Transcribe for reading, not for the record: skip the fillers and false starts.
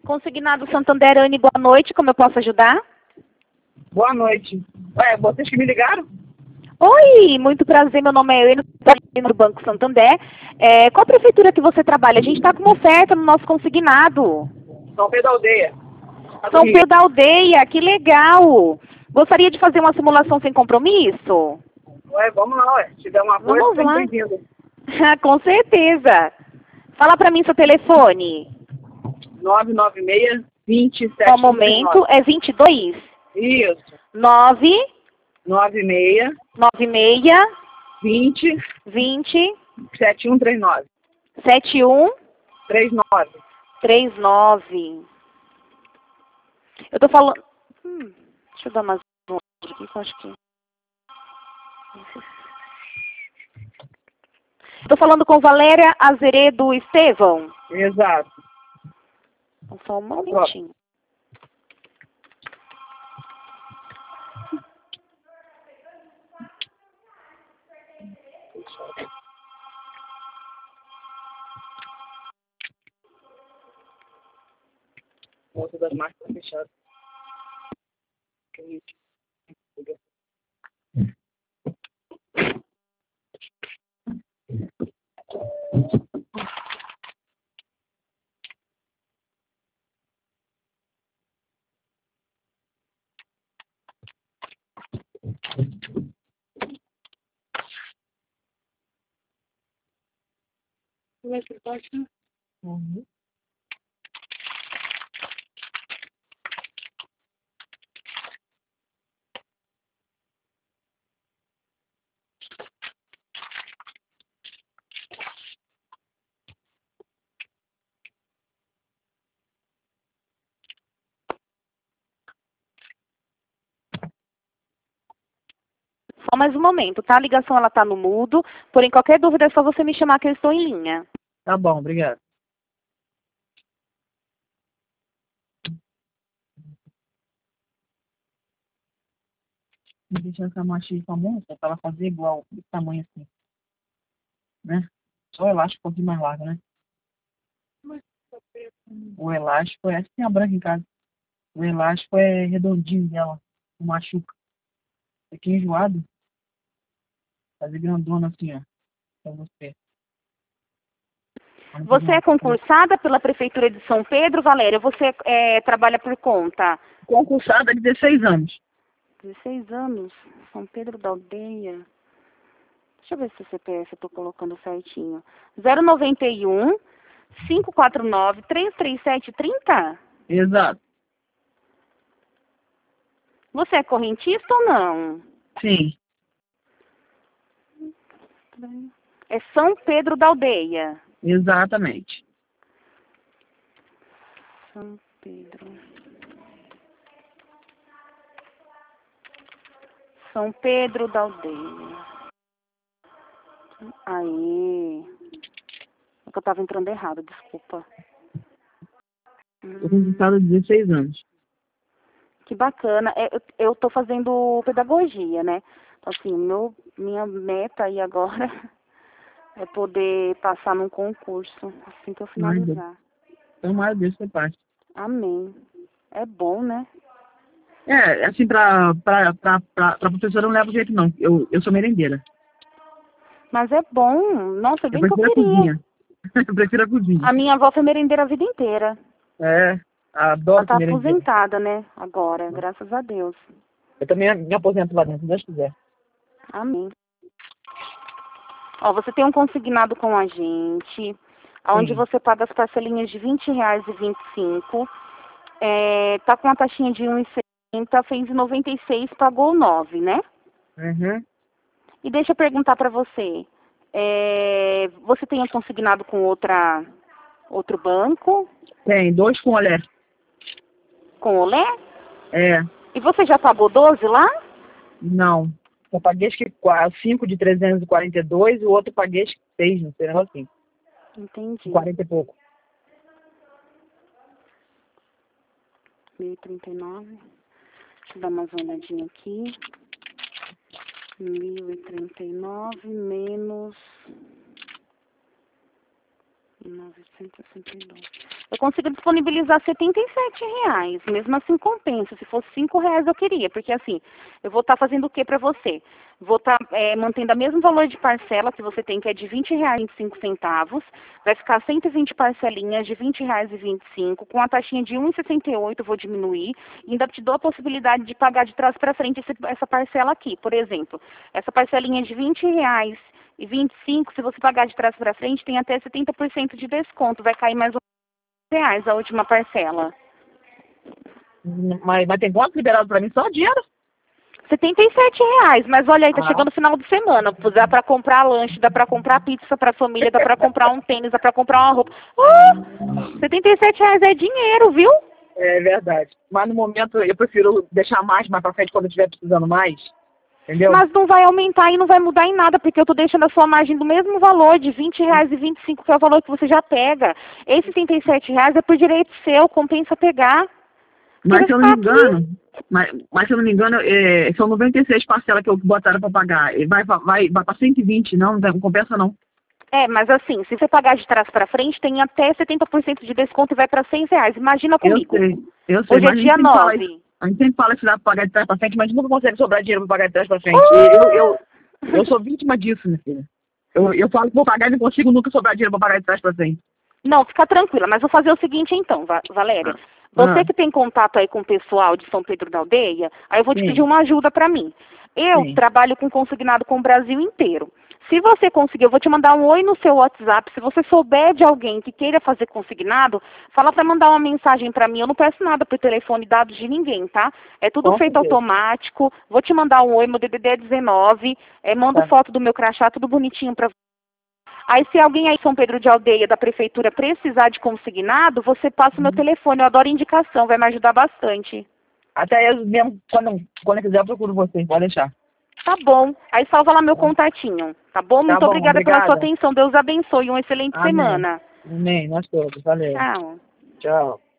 Consignado Santander, Anne, boa noite. Como eu posso ajudar? Boa noite. Vocês que me ligaram? Oi, muito prazer. Meu nome é Anne, do Banco Santander. Qual prefeitura que você trabalha? A gente está com uma oferta no nosso consignado. São Pedro da Aldeia. São Pedro da Aldeia, que legal. Gostaria de fazer uma simulação sem compromisso? Vamos lá, Se tiver uma coisa, Vamos lá. bem-vindo. Com certeza. Fala para mim seu telefone. 996 27 Só um momento, é 22? Isso. 9, 96 96, 20 20, 7139. 71, 39. 39. Eu tô falando... deixa eu dar mais um aqui, que eu acho que... Tô falando com Valéria Azeredo Estevão. Exato. Só um momentinho. Moça das marcas fechadas. Uhum. Só mais um momento, tá? A ligação ela tá no mudo, porém qualquer dúvida é só você me chamar que eu estou em linha. Tá bom, obrigado. Me deixa essa machinha famosa pra ela fazer igual, desse tamanho assim, né? Só o elástico um pouquinho mais largo, né? O elástico é... Essa tem a branca em casa. O elástico é redondinho dela, não machuca. Aqui enjoado, fazer grandona assim, ó, pra você. Vamos fazer Você é uma... concursada pela Prefeitura de São Pedro, Valéria? Você trabalha por conta? Concursada há 16 anos. 16 anos, São Pedro da Aldeia. Deixa eu ver se o CPF eu tô colocando certinho. 091 549 337 30? Exato. Você é correntista ou não? Sim. É São Pedro da Aldeia. Exatamente. São Pedro. São Pedro da Aldeia. Aí. É que eu tava entrando errado, desculpa. Tô concursada há 16 anos. Que bacana. Eu tô fazendo pedagogia, né? Então, assim, minha meta aí agora é poder passar num concurso assim que eu finalizar. Tomara Deus que parte. Amém. É bom, né? Assim, pra professora não leva jeito, não. Eu sou merendeira. Mas é bom. Nossa, Eu bem que eu prefiro a queria. cozinha. Eu prefiro a cozinha. A minha avó foi merendeira a vida inteira. Adoro Ela tá ser merendeira. aposentada, né? Agora, graças a Deus. Eu também me aposento lá dentro, se Deus quiser. Amém. Ó, você tem um consignado com a gente, onde Sim. você paga as parcelinhas de R$ 20,25. Tá com uma taxinha de 1,60, fez 96, pagou 9, né? Uhum. E deixa eu perguntar pra você. Você tem um consignado com outro banco? Tem 2 com olé. Com Olé? É. E você já pagou 12 lá? Não. Eu paguei acho que 5 de 342 e o outro eu paguei acho que 6, não sei, negócio assim. Entendi. 40 e pouco. 1.039. Deixa eu dar mais uma olhadinha aqui. 1.039 menos 90. 962. Eu consigo disponibilizar R$ 77. Mesmo assim compensa. Se fosse R$ 5 eu queria. Porque assim, eu vou estar fazendo o que para você? Vou estar mantendo o mesmo valor de parcela que você tem, que é de R$ 20,25. Vai ficar 120 parcelinhas de R$ 20,25. Com a taxinha de 1,68 eu vou diminuir. E ainda te dou a possibilidade de pagar de trás para frente essa parcela aqui. Por exemplo, essa parcelinha de R$ 20,25, se você pagar de trás para frente, tem até 70% de desconto. Vai cair mais R$ 11 a última parcela. Mas tem quanto liberado pra mim? Só dinheiro? R$ 77, mas olha aí, tá chegando o final de semana. Dá pra comprar lanche, dá pra comprar pizza pra família, dá pra comprar um tênis, dá pra comprar uma roupa. R$ 77 é dinheiro, viu? É verdade. Mas no momento eu prefiro deixar mais pra frente quando eu estiver precisando mais. Entendeu? Mas não vai aumentar e não vai mudar em nada, porque eu tô deixando a sua margem do mesmo valor, de R$ 20,25, que é o valor que você já pega. Esse R$ 77 é por direito seu, compensa pegar. Mas se eu não me engano, mas se eu não me engano, são 96 parcelas que eu botaram para pagar. Vai para 120, não compensa não. Mas assim, se você pagar de trás para frente, tem até 70% de desconto e vai para R$ 100. Imagina comigo. Eu sei, Hoje é mas dia 9. A gente sempre fala que dá para pagar de trás para frente, mas nunca consegue sobrar dinheiro para pagar de trás para frente. Eu sou vítima disso, minha filha. Eu falo que vou pagar e não consigo nunca sobrar dinheiro para pagar de trás para frente. Não, fica tranquila, mas vou fazer o seguinte então, Valéria. Você que tem contato aí com o pessoal de São Pedro da Aldeia, aí eu vou te pedir uma ajuda para mim. Eu trabalho com consignado com o Brasil inteiro. Se você conseguir, eu vou te mandar um oi no seu WhatsApp. Se você souber de alguém que queira fazer consignado, fala para mandar uma mensagem para mim. Eu não peço nada por telefone, dados de ninguém, tá? É tudo feito automático. Vou te mandar um oi, meu DDD é 19. Mando foto do meu crachá, tudo bonitinho para você. Aí, se alguém aí em São Pedro de Aldeia, da prefeitura, precisar de consignado, você passa o meu telefone. Eu adoro indicação, vai me ajudar bastante. Até eu mesmo, quando eu quiser, eu procuro você. Pode deixar. Tá bom. Aí salva lá meu contatinho. Tá bom? Muito obrigada pela sua atenção. Deus abençoe. Uma excelente semana. Amém. Nós todos. Valeu. Tchau. Tchau.